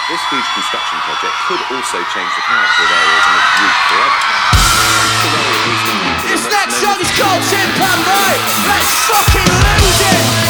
This huge construction project could also change the character of areas and its route forever. This next song is called Tin Pan Boy. Let's fucking lose it!